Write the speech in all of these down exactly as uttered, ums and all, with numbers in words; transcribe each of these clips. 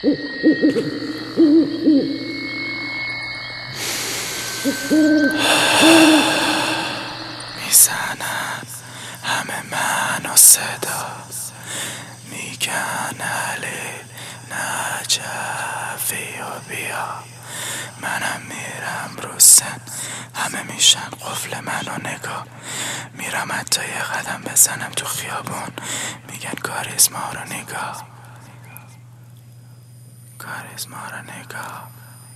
میزنن همه منو صدا، میگن علی نجفی و بیا. منم میرم رو سن، همه میشن قفل منو نگاه. میرم حتی یه قدم بزنم تو خیابون، میگن کاریزما رو نگاه، کاریزما رو نگاه.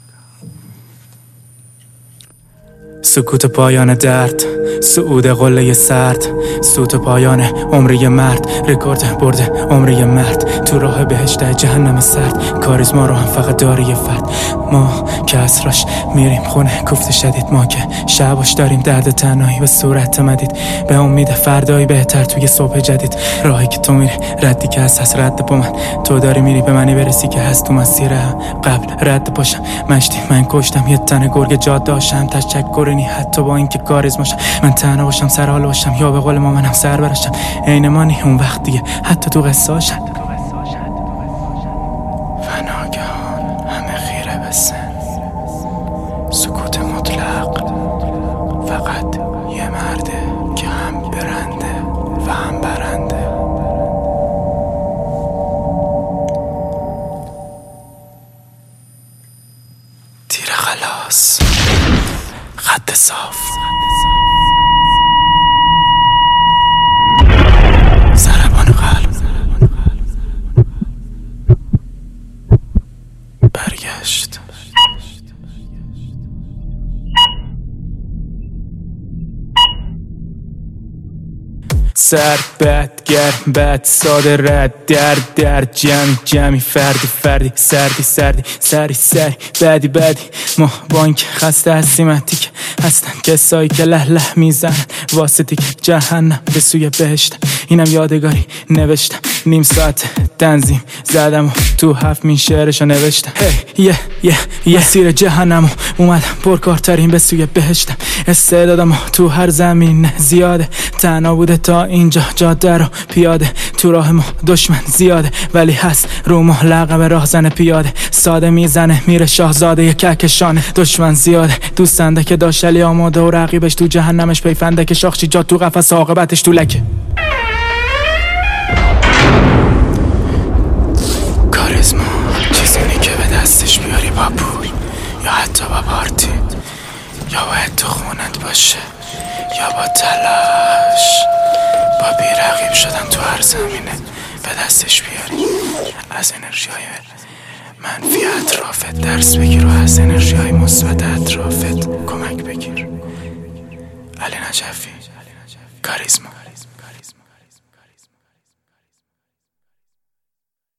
سکوت پایان درد، صعود قله سرد، سوت پایان عمری مرد، رکورد برده عمری مرد، تو راه بهشت جهنم سرد. کاریزما رو هم فقط داره یه فرد، ما که اسراش میریم خونه کوفت شدید، ما که شباش داریم درد تنهایی به صورت مدید، به امید فردایی بهتر توی صبح جدید. راهی که تو میری ردی که از هست رد با من، تو داری میری به منی برسی که هست تو مسیر قبل رد پاشم. مشتی من کشتم یه تن گرگ جاده داشتم، تشکرنی حتی با اینکه کاریزماشم. من تنها باشم سر حال باشم، یا به قول ما منم سر برشم. عین مانی اون وقت دیگه حتی تو قصاشم. و ناگهان همه خیره به سن، سکوت مطلق، فقط یه مرده که هم برنده و هم برنده. تیر خلاص، خط صاف، ضربان قلب، برگشت. سر بد گرم بد ساده رد درد درد جمعی جمعی فردی فردی سردی سردی سری سری بدی بدی. ما بانک خسته هستیم که هستن کسایی که له له میزنن واسطی که جهنم به سوی بهشت. اینم یادگاری نوشتم، نیم ساعت تنظیم زدم و تو هفت مین شعرشو نوشتم. هی یه یه یه سیر جهنم اومدم پرکارترین به سوی بهشتم. استعدادم تو هر زمین زیاده، تنها بوده تا اینجا جاده رو پیاده. تو راه ما دشمن زیاده ولی هست رو ما لقب راهزن پیاده. ساده میزنه میره شاهزاده یه کهکشانه. دشمن زیاده دوستنده که داشلی آماده و رقیبش تو جهنمش پیفنده که شاخچی جا تو قفس عاقبتش تو لکه. کاریزما چیزی که به دستش بیاری با پول یا حتی با پارتی، یا باید تو خونت باشه یا با تلاش، با بیرقیب شدن تو هر زمینه به دستش بیاری. از انرژی های منفی اطرافت درس بگیر و از انرژی های مثبت اطرافت کمک بگیر. علی نجفی، کاریزما.